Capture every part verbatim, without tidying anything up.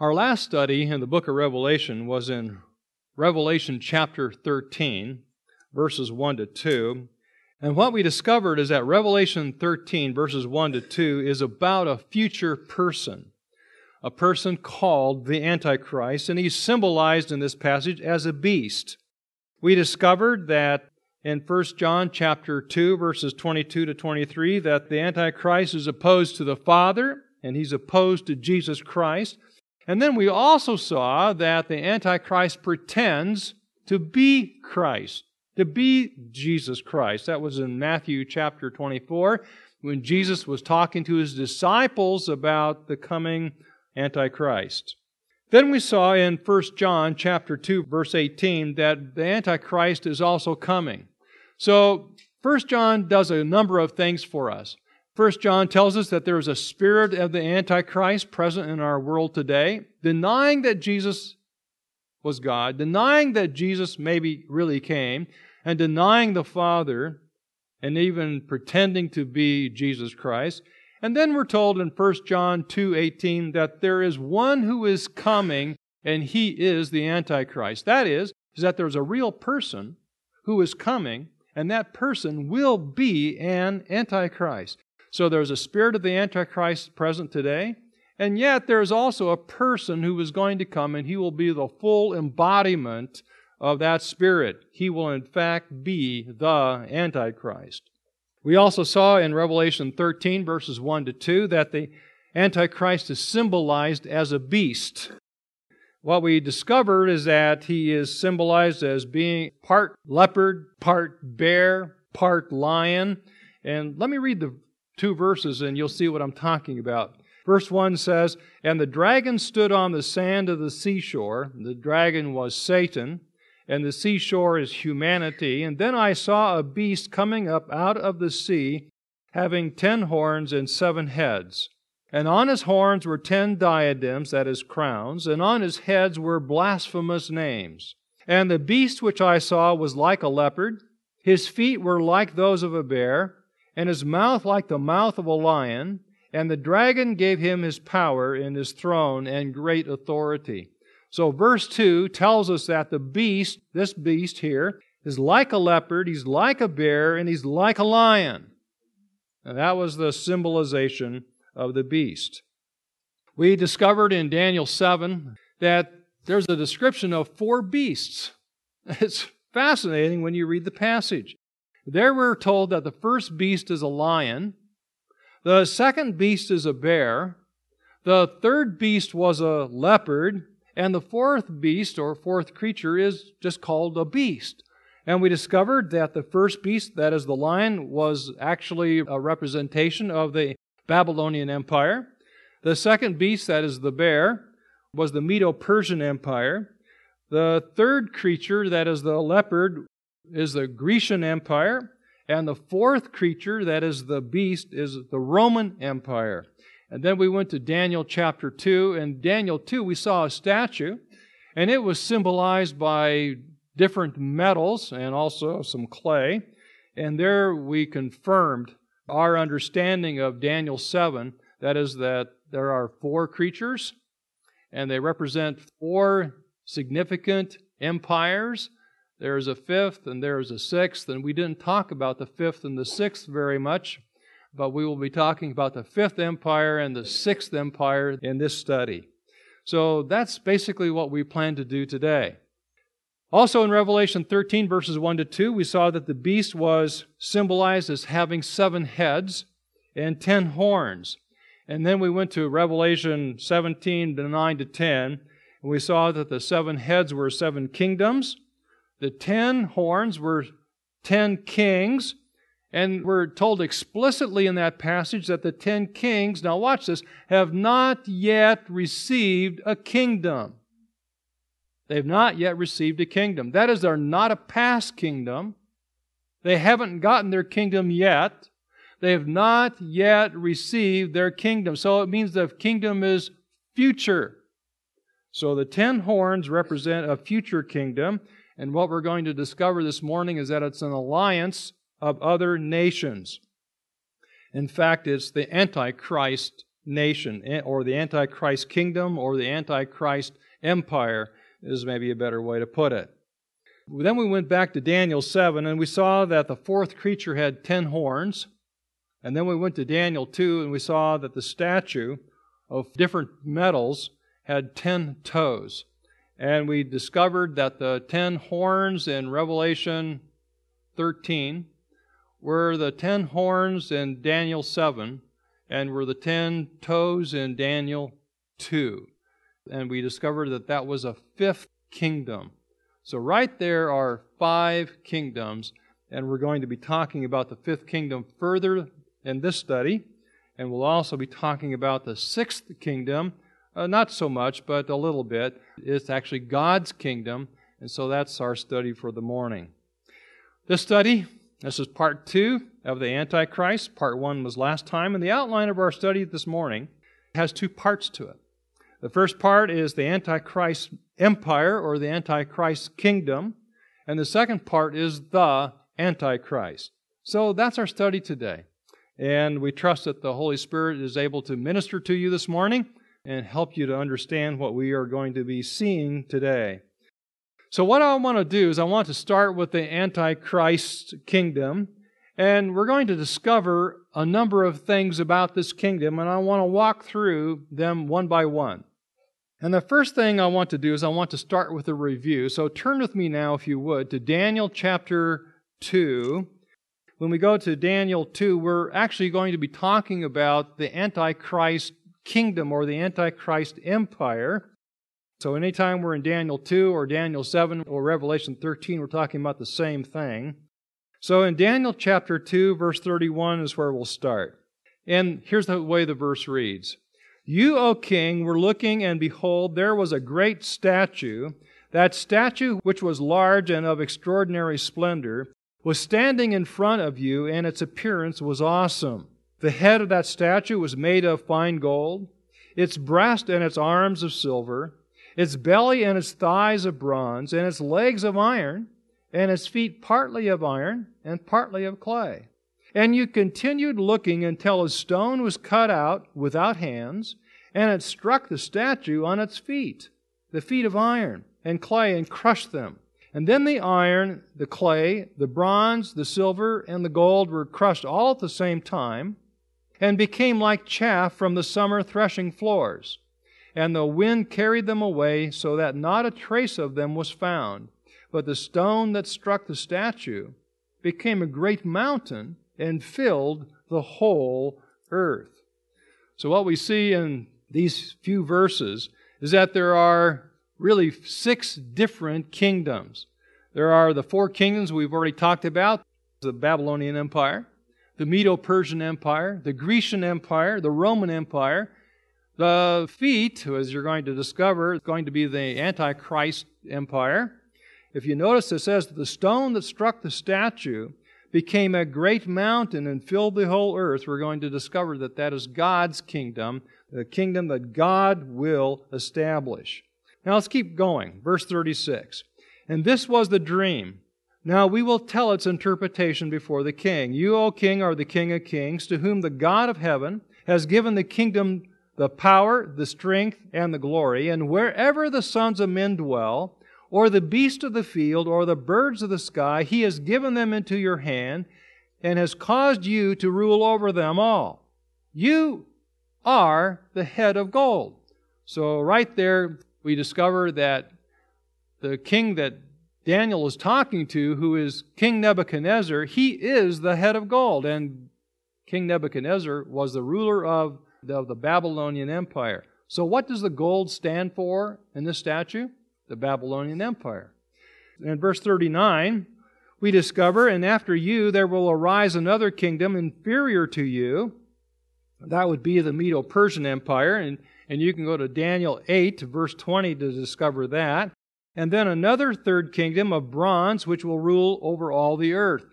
Our last study in the book of Revelation was in Revelation chapter thirteen, verses one to two. And what we discovered is that Revelation thirteen, verses one to two, is about a future person, a person called the Antichrist, and he's symbolized in this passage as a beast. We discovered that in First John chapter two, verses twenty-two to twenty-three, that the Antichrist is opposed to the Father, and he's opposed to Jesus Christ. And then we also saw that the Antichrist pretends to be Christ, to be Jesus Christ. That was in Matthew chapter twenty-four, when Jesus was talking to His disciples about the coming Antichrist. Then we saw in First John chapter two, verse eighteen, that the Antichrist is also coming. So First John does a number of things for us. First John tells us that there is a spirit of the Antichrist present in our world today, denying that Jesus was God, denying that Jesus maybe really came, and denying the Father, and even pretending to be Jesus Christ. And then we're told in First John two eighteen that there is one who is coming, and he is the Antichrist. That is, is that there's a real person who is coming, and that person will be an Antichrist. So there's a spirit of the Antichrist present today, and yet there's also a person who is going to come, and he will be the full embodiment of that spirit. He will in fact be the Antichrist. We also saw in Revelation thirteen, verses one to two, that the Antichrist is symbolized as a beast. What we discovered is that he is symbolized as being part leopard, part bear, part lion. And let me read the two verses and you'll see what I'm talking about. Verse one says, "And the dragon stood on the sand of the seashore." The dragon was Satan, and the seashore is humanity. "And then I saw a beast coming up out of the sea, having ten horns and seven heads. And on his horns were ten diadems," that is, crowns, "and on his heads were blasphemous names. And the beast which I saw was like a leopard. His feet were like those of a bear, and his mouth like the mouth of a lion. And the dragon gave him his power and his throne and great authority." So verse two tells us that the beast, this beast here, is like a leopard, he's like a bear, and he's like a lion. And that was the symbolization of the beast. We discovered in Daniel seven that there's a description of four beasts. It's fascinating when you read the passage. There we're told that the first beast is a lion, the second beast is a bear, the third beast was a leopard, and the fourth beast or fourth creature is just called a beast. And we discovered that the first beast, that is the lion, was actually a representation of the Babylonian Empire. The second beast, that is the bear, was the Medo-Persian Empire. The third creature, that is the leopard, is the Grecian Empire, and the fourth creature, that is the beast, is the Roman Empire. And then we went to Daniel chapter two, and Daniel two we saw a statue, and it was symbolized by different metals and also some clay, and there we confirmed our understanding of Daniel seven, that is that there are four creatures, and they represent four significant empires. There is a fifth and there is a sixth, and we didn't talk about the fifth and the sixth very much, but we will be talking about the fifth empire and the sixth empire in this study. So that's basically what we plan to do today. Also in Revelation thirteen, verses one to two, we saw that the beast was symbolized as having seven heads and ten horns. And then we went to Revelation seventeen, nine to ten, and we saw that the seven heads were seven kingdoms. The ten horns were ten kings, and we're told explicitly in that passage that the ten kings, now watch this, have not yet received a kingdom. They've not yet received a kingdom. That is, they're not a past kingdom. They haven't gotten their kingdom yet. They have not yet received their kingdom. So it means the kingdom is future. So the ten horns represent a future kingdom. And what we're going to discover this morning is that it's an alliance of other nations. In fact, it's the Antichrist nation, or the Antichrist kingdom, or the Antichrist empire, is maybe a better way to put it. Then we went back to Daniel seven, and we saw that the fourth creature had ten horns. And then we went to Daniel two, and we saw that the statue of different metals had ten toes. And we discovered that the ten horns in Revelation thirteen were the ten horns in Daniel seven, and were the ten toes in Daniel two. And we discovered that that was a fifth kingdom. So right there are five kingdoms, and we're going to be talking about the fifth kingdom further in this study, and we'll also be talking about the sixth kingdom, uh, not so much, but a little bit. It's actually God's kingdom, and so that's our study for the morning. This study, this is part two of the Antichrist. Part one was last time, and the outline of our study this morning has two parts to it. The first part is the Antichrist empire, or the Antichrist kingdom, and the second part is the Antichrist. So that's our study today. And we trust that the Holy Spirit is able to minister to you this morning and help you to understand what we are going to be seeing today. So what I want to do is I want to start with the Antichrist kingdom, and we're going to discover a number of things about this kingdom, and I want to walk through them one by one. And the first thing I want to do is I want to start with a review. So turn with me now, if you would, to Daniel chapter two. When we go to Daniel two, we're actually going to be talking about the Antichrist kingdom, or the Antichrist empire. So anytime we're in Daniel two or Daniel seven or Revelation thirteen, we're talking about the same thing. So in Daniel chapter two, verse thirty-one is where we'll start. And here's the way the verse reads. You, O king, were looking, and behold, there was a great statue. That statue, which was large and of extraordinary splendor, was standing in front of you, and its appearance was awesome. The head of that statue was made of fine gold, its breast and its arms of silver, its belly and its thighs of bronze, and its legs of iron, and its feet partly of iron and partly of clay. And you continued looking until a stone was cut out without hands, and it struck the statue on its feet, the feet of iron and clay, and crushed them. And then the iron, the clay, the bronze, the silver, and the gold were crushed all at the same time, and became like chaff from the summer threshing floors. And the wind carried them away, so that not a trace of them was found. But the stone that struck the statue became a great mountain, and filled the whole earth. So what we see in these few verses is that there are really six different kingdoms. There are the four kingdoms we've already talked about: the Babylonian Empire, the Medo-Persian Empire, the Grecian Empire, the Roman Empire. The feet, as you're going to discover, is going to be the Antichrist Empire. If you notice, it says that the stone that struck the statue became a great mountain and filled the whole earth. We're going to discover that that is God's kingdom, the kingdom that God will establish. Now let's keep going. Verse thirty-six. And this was the dream. Now we will tell its interpretation before the king. You, O king, are the King of kings, to whom the God of heaven has given the kingdom, the power, the strength, and the glory. And wherever the sons of men dwell, or the beast of the field, or the birds of the sky, He has given them into your hand, and has caused you to rule over them all. You are the head of gold. So right there, we discover that the king that Daniel is talking to, who is King Nebuchadnezzar, he is the head of gold. And King Nebuchadnezzar was the ruler of the, of the Babylonian Empire. So what does the gold stand for in this statue? The Babylonian Empire. In verse thirty-nine, we discover, and after you there will arise another kingdom inferior to you. That would be the Medo-Persian Empire, and, and you can go to Daniel eight, verse twenty, to discover that. And then another third kingdom of bronze, which will rule over all the earth.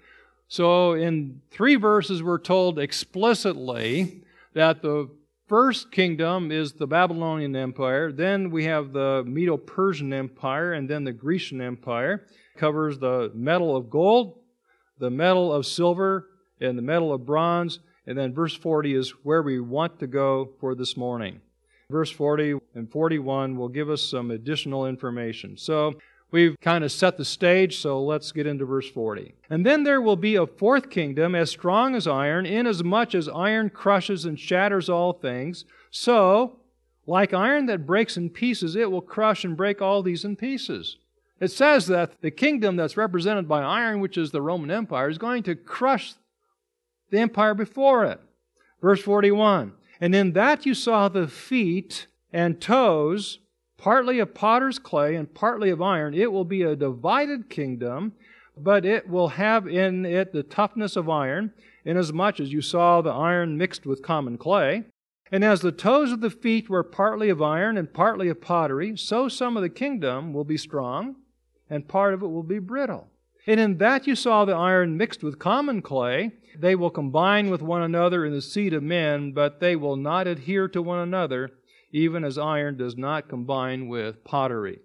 So in three verses we're told explicitly that the first kingdom is the Babylonian Empire. Then we have the Medo-Persian Empire, and then the Grecian Empire. It covers the metal of gold, the metal of silver, and the metal of bronze, And then verse forty is where we want to go for this morning. Verse forty and forty-one will give us some additional information. So we've kind of set the stage, so let's get into verse forty. And then there will be a fourth kingdom as strong as iron, inasmuch as iron crushes and shatters all things. So, like iron that breaks in pieces, it will crush and break all these in pieces. It says that the kingdom that's represented by iron, which is the Roman Empire, is going to crush the empire before it. Verse forty-one, and in that you saw the feet and toes, partly of potter's clay and partly of iron. It will be a divided kingdom, but it will have in it the toughness of iron, inasmuch as you saw the iron mixed with common clay. And as the toes of the feet were partly of iron and partly of pottery, so some of the kingdom will be strong, and part of it will be brittle. And in that you saw the iron mixed with common clay. They will combine with one another in the seed of men, but they will not adhere to one another, even as iron does not combine with pottery.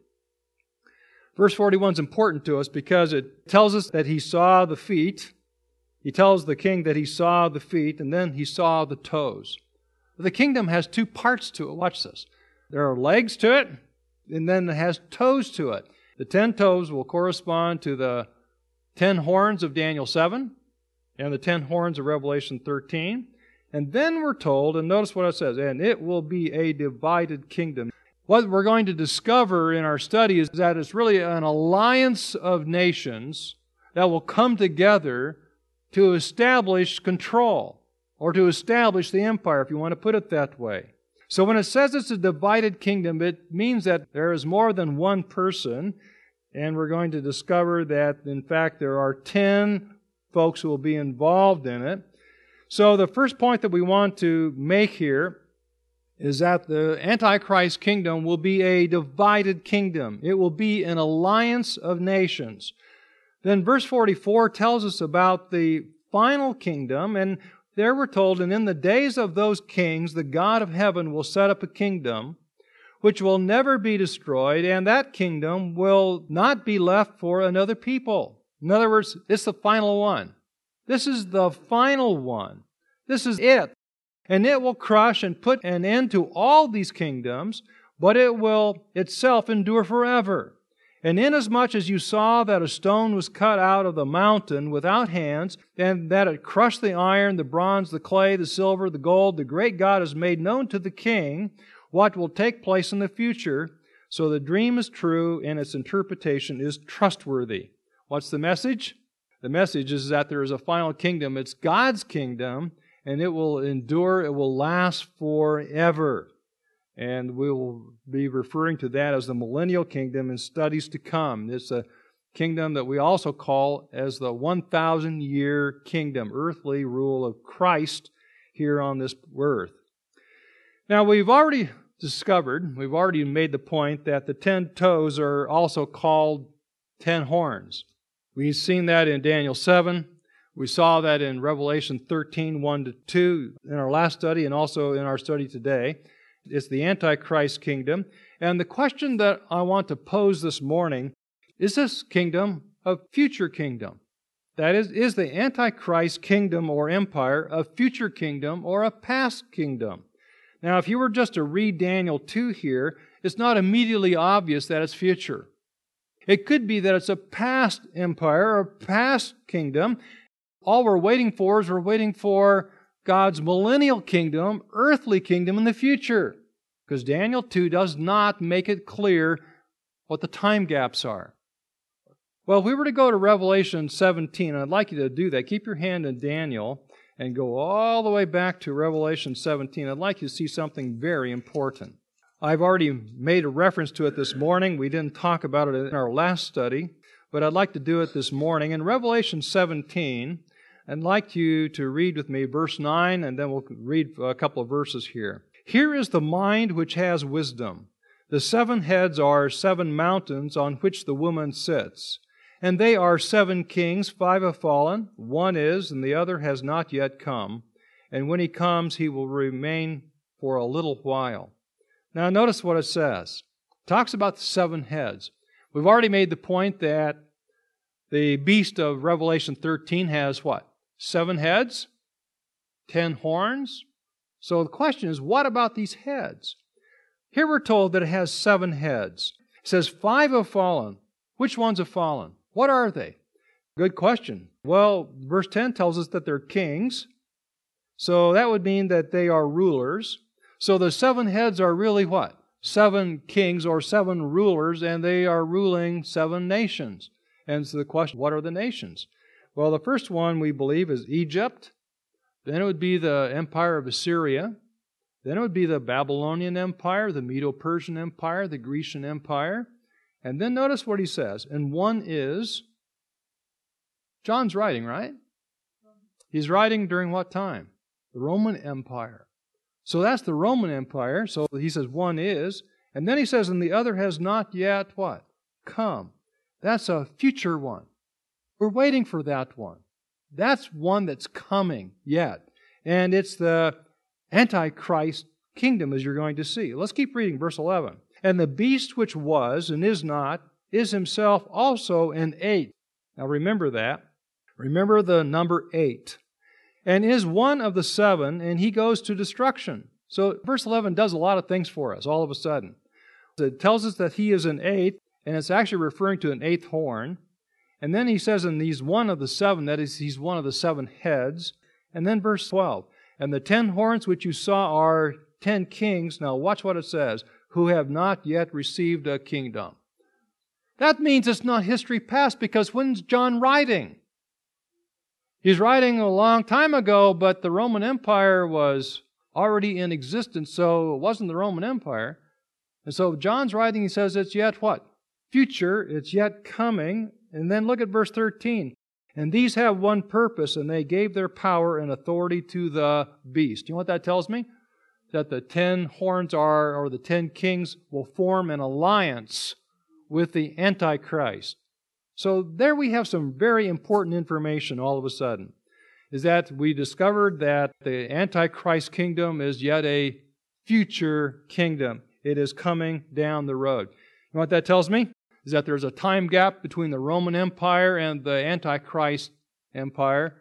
Verse forty-one is important to us because it tells us that he saw the feet. He tells the king that he saw the feet, and then he saw the toes. The kingdom has two parts to it. Watch this. There are legs to it, and then it has toes to it. The ten toes will correspond to the ten horns of Daniel seven and the ten horns of Revelation thirteen. And then we're told, and notice what it says, and it will be a divided kingdom. What we're going to discover in our study is that it's really an alliance of nations that will come together to establish control, or to establish the empire, if you want to put it that way. So when it says it's a divided kingdom, it means that there is more than one person, and we're going to discover that, in fact, there are ten folks who will be involved in it. So the first point that we want to make here is that the Antichrist kingdom will be a divided kingdom. It will be an alliance of nations. Then verse forty-four tells us about the final kingdom, and there we're told, and in the days of those kings, the God of heaven will set up a kingdom which will never be destroyed, and that kingdom will not be left for another people. In other words, it's the final one. This is the final one. This is it. And it will crush and put an end to all these kingdoms, but it will itself endure forever. And inasmuch as you saw that a stone was cut out of the mountain without hands, and that it crushed the iron, the bronze, the clay, the silver, the gold, the great God has made known to the king what will take place in the future. So the dream is true and its interpretation is trustworthy. What's the message? The message is that there is a final kingdom. It's God's kingdom, and it will endure, it will last forever. And we will be referring to that as the millennial kingdom in studies to come. It's a kingdom that we also call as the one thousand year kingdom, earthly rule of Christ here on this earth. Now, we've already discovered, we've already made the point that the ten toes are also called ten horns. We've seen that in Daniel seven. We saw that in Revelation thirteen, one to two in our last study and also in our study today. It's the Antichrist kingdom. And the question that I want to pose this morning, is this kingdom a future kingdom? That is, is the Antichrist kingdom or empire a future kingdom or a past kingdom? Now, if you were just to read Daniel two here, it's not immediately obvious that it's future. It could be that it's a past empire or a past kingdom. All we're waiting for is we're waiting for God's millennial kingdom, earthly kingdom in the future. Because Daniel two does not make it clear what the time gaps are. Well, if we were to go to Revelation seventeen, I'd like you to do that. Keep your hand in Daniel and go all the way back to Revelation seventeen. I'd like you to see something very important. I've already made a reference to it this morning. We didn't talk about it in our last study, but I'd like to do it this morning. In Revelation seventeen, I'd like you to read with me verse nine, and then we'll read a couple of verses here. Here is the mind which has wisdom. The seven heads are seven mountains on which the woman sits. And they are seven kings, five have fallen, one is, and the other has not yet come. And when he comes, he will remain for a little while. Now notice what it says. It talks about the seven heads. We've already made the point that the beast of Revelation thirteen has what? Seven heads? ten horns. So the question is, what about these heads? Here we're told that it has seven heads. It says five have fallen. Which ones have fallen? What are they? Good question. Well, verse ten tells us that they're kings. So that would mean that they are rulers. So the seven heads are really what? Seven kings or seven rulers, and they are ruling seven nations. And so the question, what are the nations? Well, the first one we believe is Egypt. Then it would be the empire of Assyria. Then it would be the Babylonian Empire, the Medo-Persian Empire, the Grecian Empire. And then notice what he says. And one is, John's writing, right? He's writing during what time? The Roman Empire. So that's the Roman Empire. So he says one is. And then he says, and the other has not yet what? Come. That's a future one. We're waiting for that one. That's one that's coming yet. And it's the Antichrist kingdom, as you're going to see. Let's keep reading verse eleven. And the beast which was and is not is himself also an eighth. Now remember that. Remember the number eight. And is one of the seven, and he goes to destruction. So verse eleven does a lot of things for us all of a sudden. It tells us that he is an eighth, and it's actually referring to an eighth horn. And then he says, and he's one of the seven, that is, he's one of the seven heads. And then verse twelve, and the ten horns which you saw are ten kings. Now watch what it says, who have not yet received a kingdom. That means it's not history past, because when's John writing? He's writing a long time ago, but the Roman Empire was already in existence, so it wasn't the Roman Empire. And so John's writing, he says it's yet what? Future, it's yet coming. And then look at verse thirteen. And these have one purpose, and they gave their power and authority to the beast. You know what that tells me? That the ten horns are, or the ten kings will form an alliance with the Antichrist. So there we have some very important information all of a sudden. Is that we discovered that the Antichrist kingdom is yet a future kingdom. It is coming down the road. You know what that tells me? Is that there's a time gap between the Roman Empire and the Antichrist Empire.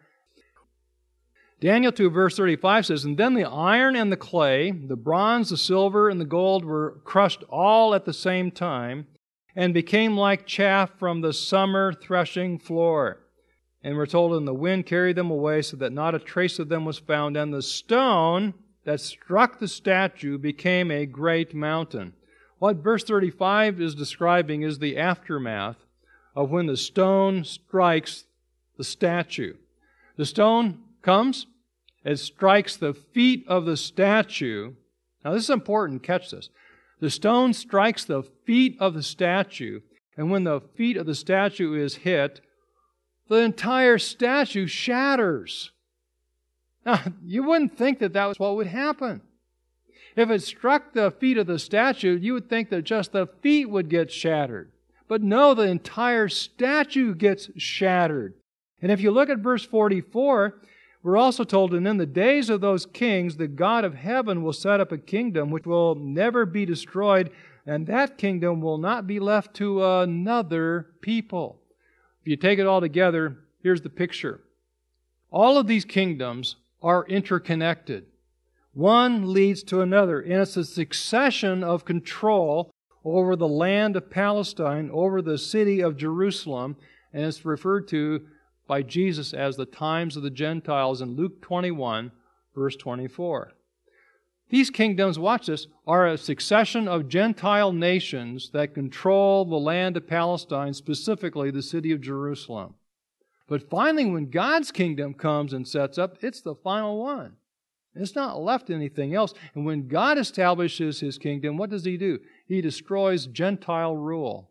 Daniel two verse thirty-five says, and then the iron and the clay, the bronze, the silver, and the gold were crushed all at the same time, and became like chaff from the summer threshing floor. And we're told, and the wind carried them away, so that not a trace of them was found. And the stone that struck the statue became a great mountain. What verse thirty-five is describing is the aftermath of when the stone strikes the statue. The stone comes, it strikes the feet of the statue. Now this is important, catch this. The stone strikes the feet of the statue, and when the feet of the statue is hit, the entire statue shatters. Now, you wouldn't think that that was what would happen. If it struck the feet of the statue, you would think that just the feet would get shattered. But no, the entire statue gets shattered. And if you look at verse forty-four, we're also told, and in the days of those kings, the God of heaven will set up a kingdom which will never be destroyed, and that kingdom will not be left to another people. If you take it all together, here's the picture. All of these kingdoms are interconnected. One leads to another, and it's a succession of control over the land of Palestine, over the city of Jerusalem, and it's referred to by Jesus as the times of the Gentiles in Luke twenty-one, verse twenty-four. These kingdoms, watch this, are a succession of Gentile nations that control the land of Palestine, specifically the city of Jerusalem. But finally, when God's kingdom comes and sets up, it's the final one. It's not left anything else. And when God establishes His kingdom, what does He do? He destroys Gentile rule.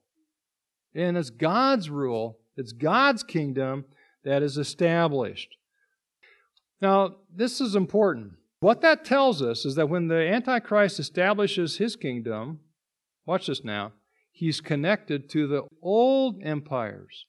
And it's God's rule, it's God's kingdom that is established. Now, this is important. What that tells us is that when the Antichrist establishes his kingdom, watch this now, he's connected to the old empires.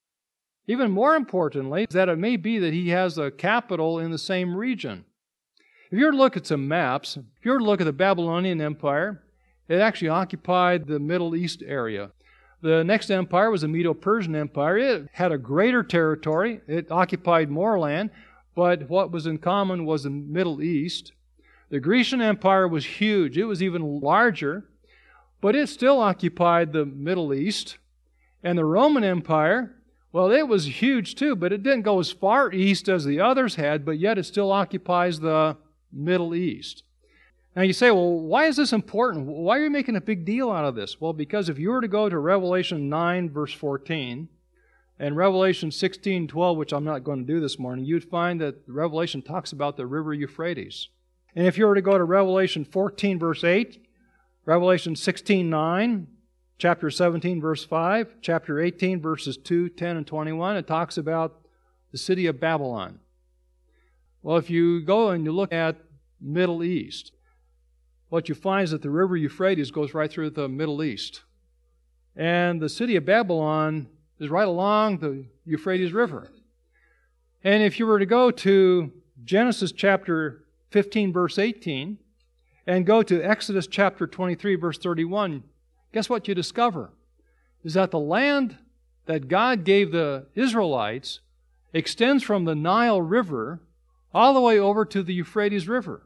Even more importantly, is that it may be that he has a capital in the same region. If you were to look at some maps, if you were to look at the Babylonian Empire, it actually occupied the Middle East area. The next empire was the Medo-Persian Empire. It had a greater territory. It occupied more land. but what was in common was the Middle East. The Grecian Empire was huge. It was even larger, but it still occupied the Middle East. And the Roman Empire, well, it was huge too, but it didn't go as far east as the others had, but yet it still occupies the Middle East. Now you say, well, why is this important? Why are you making a big deal out of this? Well, because if you were to go to Revelation nine, verse fourteen, and Revelation sixteen, twelve, which I'm not going to do this morning, you'd find that Revelation talks about the river Euphrates. And if you were to go to Revelation fourteen, verse eight, Revelation sixteen, nine, chapter seventeen, verse five, chapter eighteen, verses two, ten, and twenty-one, it talks about the city of Babylon. Well, if you go and you look at Middle East, what you find is that the river Euphrates goes right through the Middle East. And the city of Babylon is right along the Euphrates River. And if you were to go to Genesis chapter fifteen, verse eighteen, and go to Exodus chapter twenty-three, verse thirty-one, guess what you discover? Is that the land that God gave the Israelites extends from the Nile River all the way over to the Euphrates River.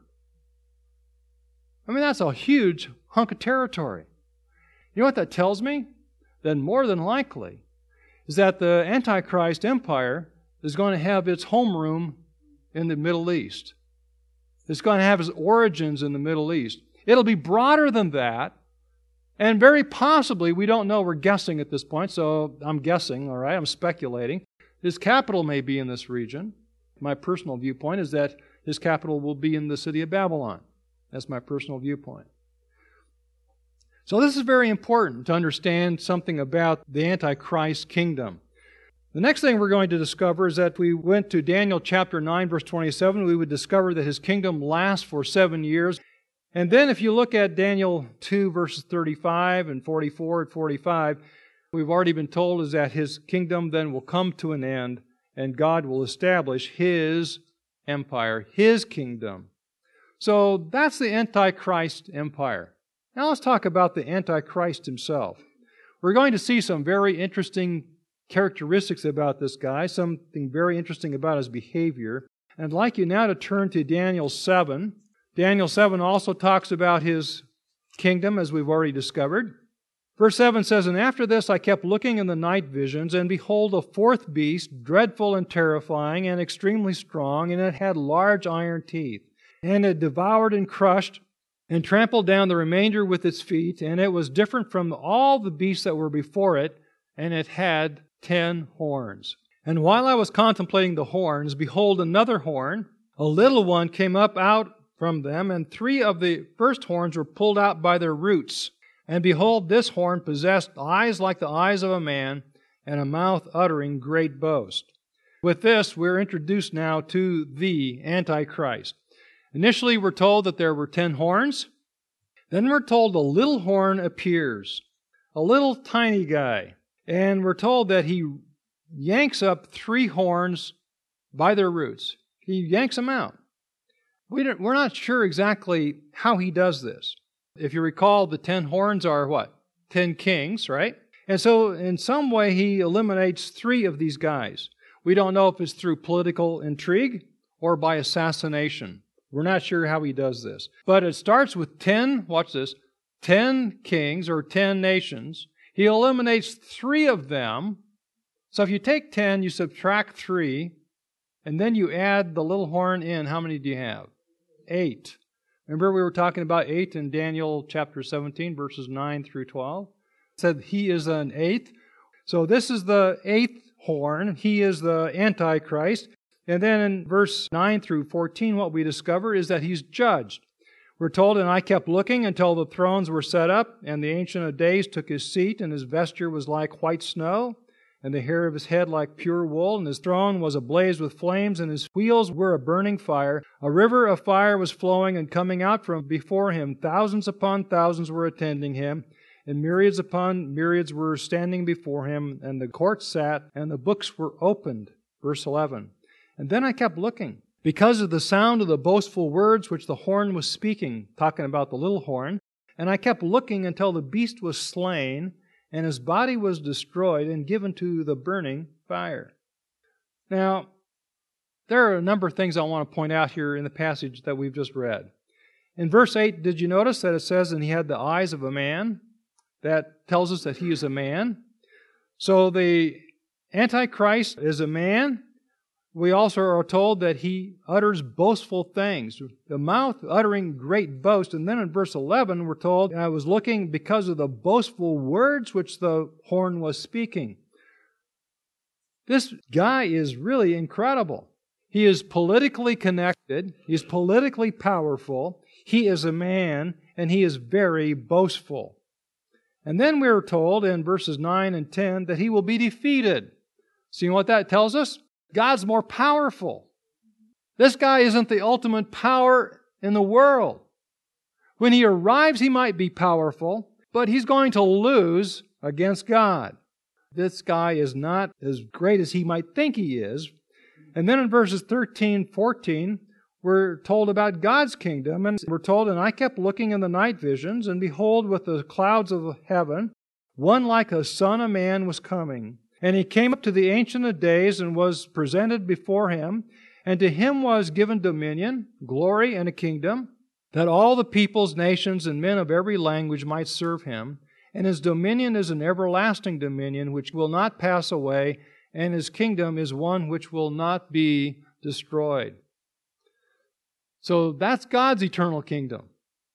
I mean, that's a huge hunk of territory. You know what that tells me? Then more than likely is that the Antichrist empire is going to have its homeroom in the Middle East. It's going to have its origins in the Middle East. It'll be broader than that, and very possibly, we don't know, we're guessing at this point, so I'm guessing, all right, I'm speculating. His capital may be in this region. My personal viewpoint is that his capital will be in the city of Babylon. That's my personal viewpoint. So this is very important to understand something about the Antichrist kingdom. The next thing we're going to discover is that if we went to Daniel chapter nine, verse twenty-seven, we would discover that his kingdom lasts for seven years. And then if you look at Daniel two, verses thirty-five and forty-four and forty-five, we've already been told is that his kingdom then will come to an end and God will establish his empire, his kingdom. So that's the Antichrist empire. Now let's talk about the Antichrist himself. We're going to see some very interesting characteristics about this guy, something very interesting about his behavior. And I'd like you now to turn to Daniel seven. Daniel seven also talks about his kingdom, as we've already discovered. Verse seven says, "And after this I kept looking in the night visions, and behold, a fourth beast, dreadful and terrifying, and extremely strong, and it had large iron teeth. And it devoured and crushed and trampled down the remainder with its feet, and it was different from all the beasts that were before it, and it had ten horns. And while I was contemplating the horns, behold, another horn, a little one, came up out from them, and three of the first horns were pulled out by their roots. And behold, this horn possessed eyes like the eyes of a man, and a mouth uttering great boast." With this, we're introduced now to the Antichrist. Initially, we're told that there were ten horns. Then we're told a little horn appears, a little tiny guy. And we're told that he yanks up three horns by their roots. He yanks them out. We don't, we're not sure exactly how he does this. If you recall, the ten horns are what? Ten kings, right? And so in some way he eliminates three of these guys. We don't know if it's through political intrigue or by assassination. We're not sure how he does this. But it starts with ten, watch this, ten kings or ten nations. He eliminates three of them. So if you take ten, you subtract three, and then you add the little horn in, how many do you have? Eight. Remember we were talking about eight in Daniel chapter seventeen, verses nine through twelve? It said he is an eighth. So this is the eighth horn. He is the Antichrist. And then in verse nine through fourteen, what we discover is that he's judged. We're told, "And I kept looking until the thrones were set up, and the Ancient of Days took his seat, and his vesture was like white snow, and the hair of his head like pure wool, and his throne was ablaze with flames, and his wheels were a burning fire. A river of fire was flowing and coming out from before him. Thousands upon thousands were attending him, and myriads upon myriads were standing before him, and the court sat, and the books were opened." Verse eleven. "And then I kept looking, because of the sound of the boastful words which the horn was speaking," talking about the little horn, "and I kept looking until the beast was slain, and his body was destroyed and given to the burning fire." Now, there are a number of things I want to point out here in the passage that we've just read. In verse eight, did you notice that it says, and he had the eyes of a man? That tells us that he is a man. So the Antichrist is a man. We also are told that he utters boastful things, the mouth uttering great boast. And then in verse eleven, we're told, I was looking because of the boastful words which the horn was speaking. This guy is really incredible. He is politically connected. He is politically powerful. He is a man, and he is very boastful. And then we're told in verses nine and ten that he will be defeated. See what that tells us? God's more powerful. This guy isn't the ultimate power in the world. When he arrives, he might be powerful, but he's going to lose against God. This guy is not as great as he might think he is. And then in verses thirteen, fourteen, we're told about God's kingdom, and we're told, and I kept looking in the night visions, and behold, with the clouds of heaven, one like a son of man was coming. And he came up to the Ancient of Days and was presented before him, and to him was given dominion, glory, and a kingdom, that all the peoples, nations, and men of every language might serve him. And his dominion is an everlasting dominion which will not pass away, and his kingdom is one which will not be destroyed. So that's God's eternal kingdom.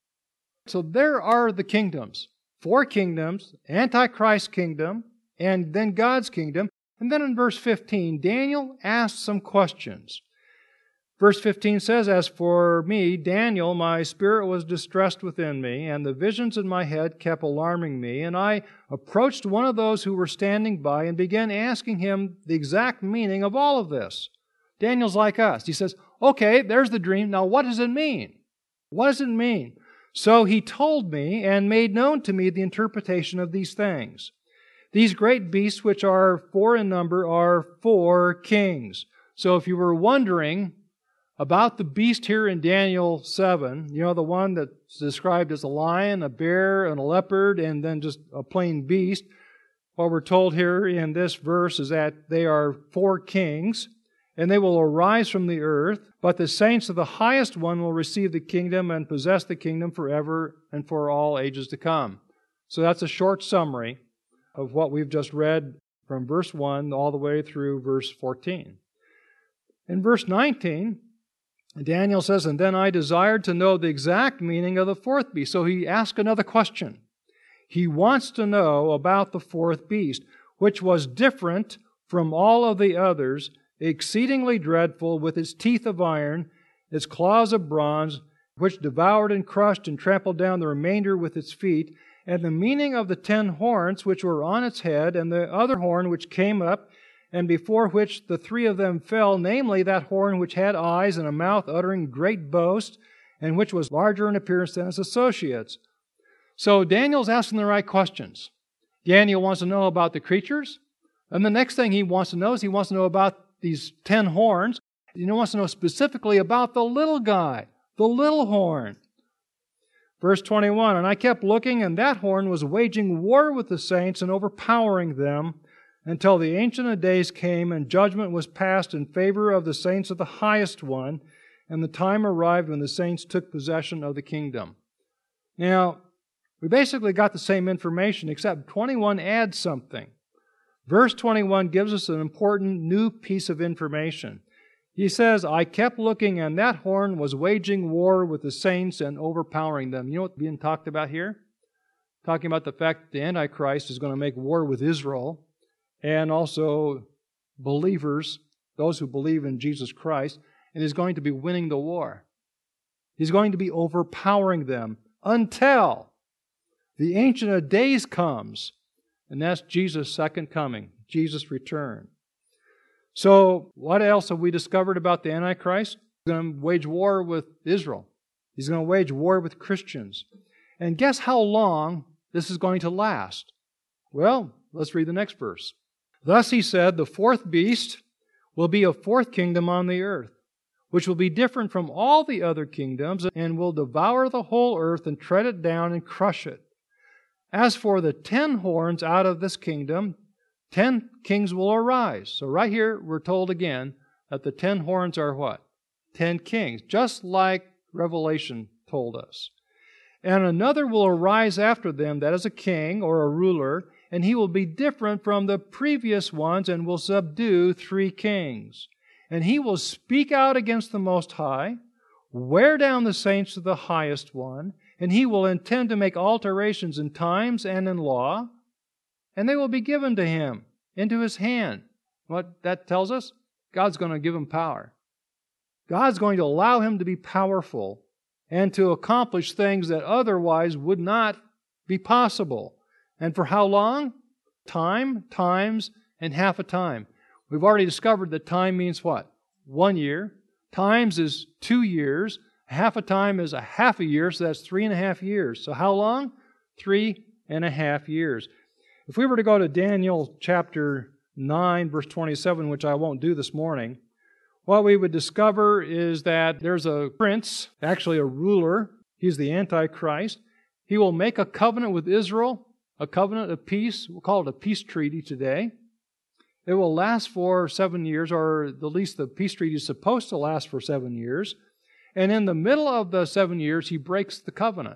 So there are the kingdoms. Four kingdoms, Antichrist's kingdom, and then God's kingdom. And then in verse fifteen, Daniel asks some questions. Verse fifteen says, As for me, Daniel, my spirit was distressed within me, and the visions in my head kept alarming me. And I approached one of those who were standing by and began asking him the exact meaning of all of this. Daniel's like us. He says, okay, there's the dream. Now what does it mean? What does it mean? So he told me and made known to me the interpretation of these things. These great beasts, which are four in number, are four kings. So if you were wondering about the beast here in Daniel seven, you know, the one that's described as a lion, a bear, and a leopard, and then just a plain beast, what we're told here in this verse is that they are four kings, and they will arise from the earth, but the saints of the highest one will receive the kingdom and possess the kingdom forever and for all ages to come. So that's a short summary of what we've just read from verse one all the way through verse fourteen. In verse nineteen, Daniel says, And then I desired to know the exact meaning of the fourth beast. So he asked another question. He wants to know about the fourth beast, which was different from all of the others, exceedingly dreadful, with its teeth of iron, its claws of bronze, which devoured and crushed and trampled down the remainder with its feet, and the meaning of the ten horns which were on its head, and the other horn which came up, and before which the three of them fell, namely that horn which had eyes and a mouth uttering great boast, and which was larger in appearance than its associates. So Daniel's asking the right questions. Daniel wants to know about the creatures, and the next thing he wants to know is he wants to know about these ten horns. He wants to know specifically about the little guy, the little horn. Verse twenty-one, And I kept looking, and that horn was waging war with the saints and overpowering them, until the Ancient of Days came, and judgment was passed in favor of the saints of the highest one, and the time arrived when the saints took possession of the kingdom. Now, we basically got the same information, except twenty-one adds something. Verse twenty-one gives us an important new piece of information. He says, I kept looking, and that horn was waging war with the saints and overpowering them. You know what's being talked about here? Talking about the fact that the Antichrist is going to make war with Israel, and also believers, those who believe in Jesus Christ, and is going to be winning the war. He's going to be overpowering them until the Ancient of Days comes, and that's Jesus' second coming, Jesus' return. So, what else have we discovered about the Antichrist? He's going to wage war with Israel. He's going to wage war with Christians. And guess how long this is going to last? Well, let's read the next verse. Thus he said, The fourth beast will be a fourth kingdom on the earth, which will be different from all the other kingdoms, and will devour the whole earth and tread it down and crush it. As for the ten horns out of this kingdom, ten kings will arise. So right here we're told again that the ten horns are what? Ten kings, just like Revelation told us. And another will arise after them, that is a king or a ruler, and he will be different from the previous ones and will subdue three kings. And he will speak out against the Most High, wear down the saints of the Highest One, and he will intend to make alterations in times and in law, and they will be given to him into his hand. What that tells us? God's going to give him power. God's going to allow him to be powerful and to accomplish things that otherwise would not be possible. And for how long? Time, times, and half a time. We've already discovered that time means what? One year. Times is two years. Half a time is a half a year, so that's three and a half years. So how long? Three and a half years. If we were to go to Daniel chapter nine, verse twenty-seven, which I won't do this morning, what we would discover is that there's a prince, actually a ruler. He's the Antichrist. He will make a covenant with Israel, a covenant of peace. We'll call it a peace treaty today. It will last for seven years, or at least the peace treaty is supposed to last for seven years. And in the middle of the seven years, he breaks the covenant.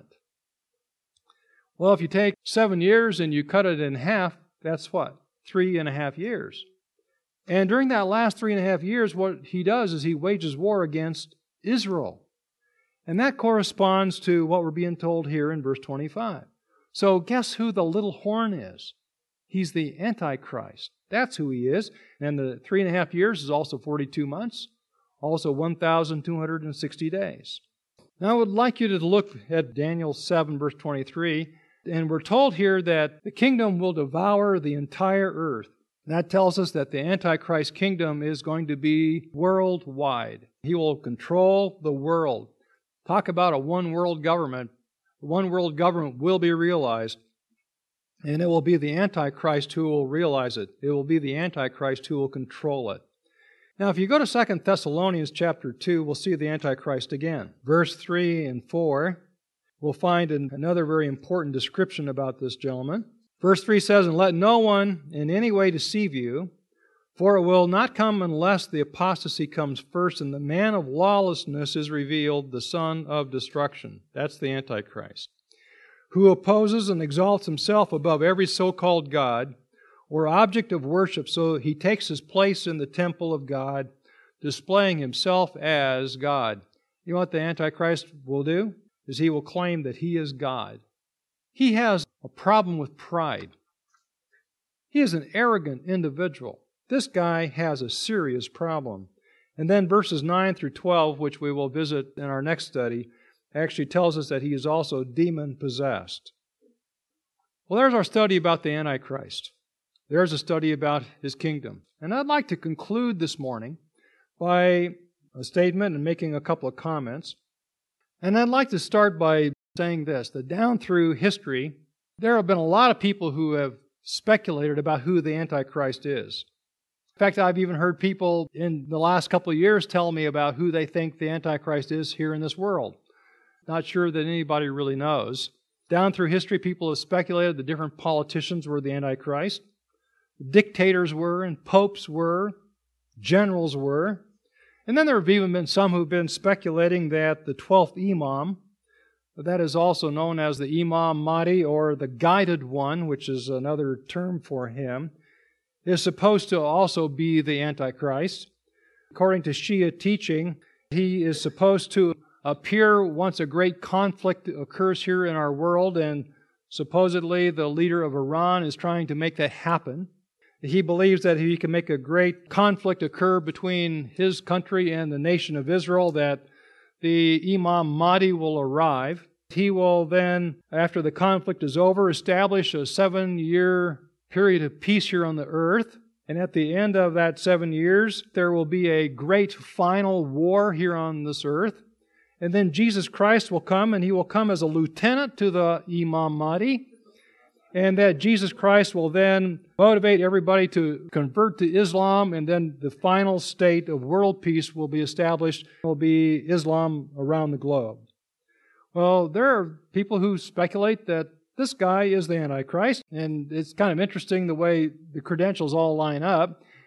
Well, if you take seven years and you cut it in half, that's what? Three and a half years. And during that last three and a half years, what he does is he wages war against Israel. And that corresponds to what we're being told here in verse twenty-five. So guess who the little horn is? He's the Antichrist. That's who he is. And the three and a half years is also forty-two months, also one thousand two hundred sixty days. Now I would like you to look at Daniel seven, verse twenty-three. And we're told here that the kingdom will devour the entire earth. And that tells us that the Antichrist kingdom is going to be worldwide. He will control the world. Talk about a one world government. One world government will be realized. And it will be the Antichrist who will realize it. It will be the Antichrist who will control it. Now, if you go to Second Thessalonians chapter two, we'll see the Antichrist again. Verse three and four, we'll find another very important description about this gentleman. Verse three says, "And let no one in any way deceive you, for it will not come unless the apostasy comes first, and the man of lawlessness is revealed, the son of destruction." That's the Antichrist, who opposes and exalts himself above every so-called God or object of worship, so he takes his place in the temple of God, displaying himself as God. You know what the Antichrist will do? Is he will claim that he is God. He has a problem with pride. He is an arrogant individual. This guy has a serious problem. And then verses nine through twelve, which we will visit in our next study, actually tells us that he is also demon-possessed. Well, there's our study about the Antichrist. There's a study about his kingdom. And I'd like to conclude this morning by a statement and making a couple of comments. And I'd like to start by saying this, that down through history, there have been a lot of people who have speculated about who the Antichrist is. In fact, I've even heard people in the last couple of years tell me about who they think the Antichrist is here in this world. Not sure that anybody really knows. Down through history, people have speculated that different politicians were the Antichrist. Dictators were, and popes were, generals were. And then there have even been some who've been speculating that the twelfth Imam, that is also known as the Imam Mahdi, or the Guided One, which is another term for him, is supposed to also be the Antichrist. According to Shia teaching, he is supposed to appear once a great conflict occurs here in our world, and supposedly the leader of Iran is trying to make that happen. He believes that if he can make a great conflict occur between his country and the nation of Israel, that the Imam Mahdi will arrive. He will then, after the conflict is over, establish a seven-year period of peace here on the earth. And at the end of that seven years, there will be a great final war here on this earth. And then Jesus Christ will come, and He will come as a lieutenant to the Imam Mahdi. And that Jesus Christ will then motivate everybody to convert to Islam, and then the final state of world peace will be established. It will be Islam around the globe. Well, there are people who speculate that this guy is the Antichrist, and it's kind of interesting the way the credentials all line up.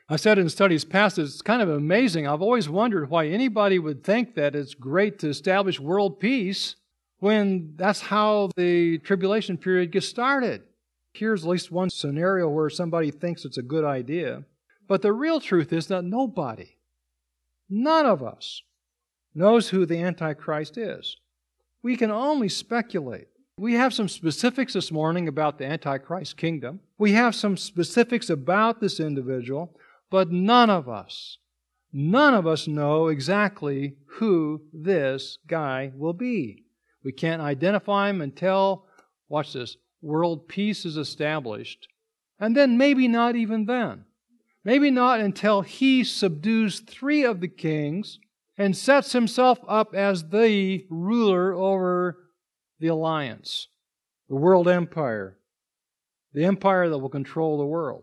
I said in studies past, it's kind of amazing. I've always wondered why anybody would think that it's great to establish world peace when that's how the tribulation period gets started. Here's at least one scenario where somebody thinks it's a good idea. But the real truth is that nobody, none of us, knows who the Antichrist is. We can only speculate. We have some specifics this morning about the Antichrist kingdom. We have some specifics about this individual, but none of us, none of us know exactly who this guy will be. We can't identify him until, watch this, world peace is established. And then maybe not even then. Maybe not until he subdues three of the kings and sets himself up as the ruler over the alliance, the world empire, the empire that will control the world.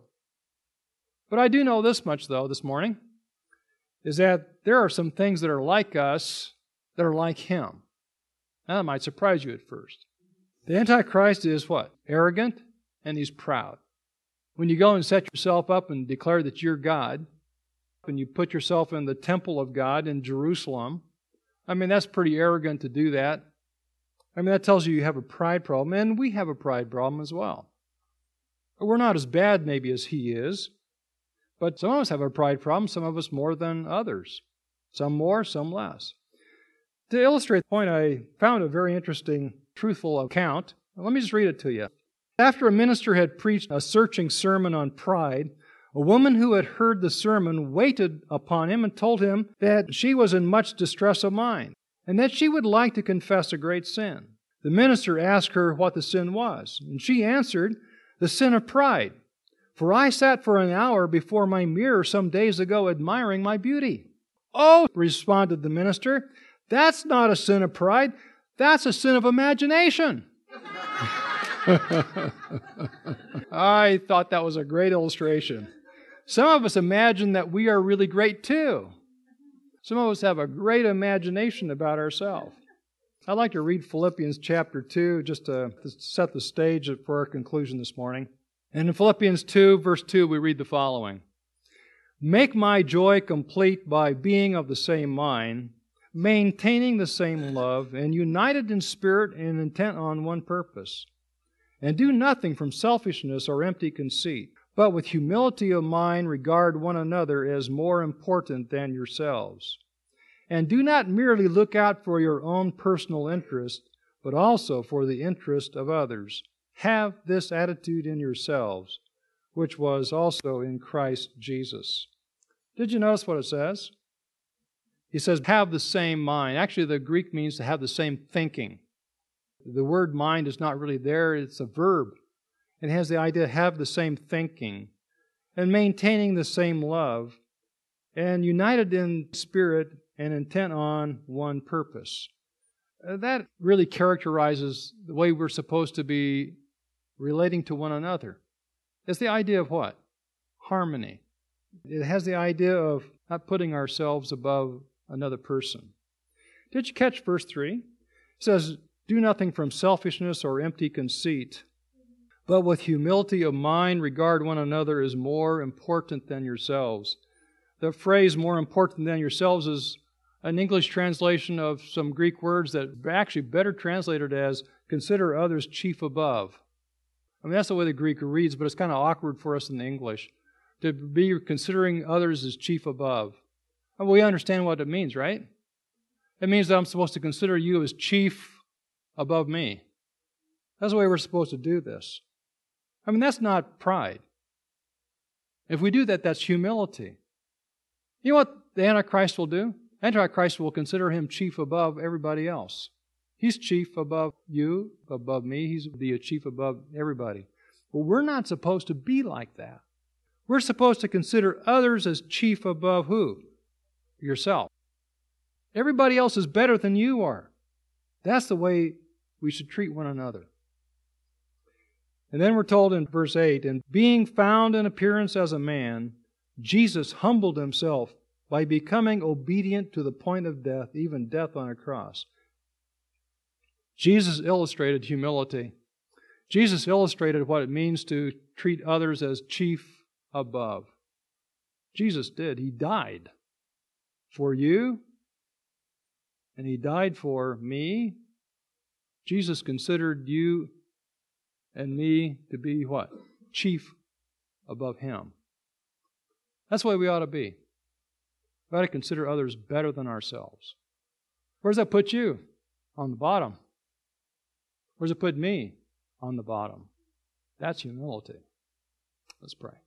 But I do know this much, though, this morning, is that there are some things that are like us that are like him. Now, that might surprise you at first. The Antichrist is what? Arrogant, and he's proud. When you go and set yourself up and declare that you're God, and you put yourself in the temple of God in Jerusalem, I mean, that's pretty arrogant to do that. I mean, that tells you you have a pride problem, and we have a pride problem as well. We're not as bad maybe as he is, but some of us have a pride problem, some of us more than others. Some more, some less. To illustrate the point, I found a very interesting, truthful account. Let me just read it to you. After a minister had preached a searching sermon on pride, a woman who had heard the sermon waited upon him and told him that she was in much distress of mind, and that she would like to confess a great sin. The minister asked her what the sin was, and she answered, "The sin of pride. For I sat for an hour before my mirror some days ago admiring my beauty." "Oh," responded the minister, "that's not a sin of pride. That's a sin of imagination." I thought that was a great illustration. Some of us imagine that we are really great too. Some of us have a great imagination about ourselves. I'd like to read Philippians chapter two just to set the stage for our conclusion this morning. And in Philippians two, verse two, we read the following. "Make my joy complete by being of the same mind, maintaining the same love, and united in spirit and intent on one purpose. And do nothing from selfishness or empty conceit, but with humility of mind regard one another as more important than yourselves. And do not merely look out for your own personal interest, but also for the interest of others. Have this attitude in yourselves, which was also in Christ Jesus." Did you notice what it says? He says, have the same mind. Actually, the Greek means to have the same thinking. The word mind is not really there. It's a verb. It has the idea of have the same thinking and maintaining the same love and united in spirit and intent on one purpose. Uh, that really characterizes the way we're supposed to be relating to one another. It's the idea of what? Harmony. It has the idea of not putting ourselves above another person. Did you catch verse three? It says, "Do nothing from selfishness or empty conceit, but with humility of mind regard one another as more important than yourselves." The phrase more important than yourselves is an English translation of some Greek words that are actually better translated as consider others chief above. I mean, that's the way the Greek reads, but it's kind of awkward for us in the English. To be considering others as chief above. And we understand what it means, right? It means that I'm supposed to consider you as chief above me. That's the way we're supposed to do this. I mean, that's not pride. If we do that, that's humility. You know what the Antichrist will do? Antichrist will consider him chief above everybody else. He's chief above you, above me. He's the chief above everybody. Well, we're not supposed to be like that. We're supposed to consider others as chief above who? Yourself. Everybody else is better than you are. That's the way we should treat one another. And then we're told in verse eight, "And being found in appearance as a man, Jesus humbled himself by becoming obedient to the point of death, even death on a cross." Jesus illustrated humility. Jesus illustrated what it means to treat others as chief above. Jesus did. He died for you, and He died for me. Jesus considered you and me to be what? Chief above Him. That's the way we ought to be. We ought to consider others better than ourselves. Where does that put you? On the bottom. Where does it put me? On the bottom. That's humility. Let's pray.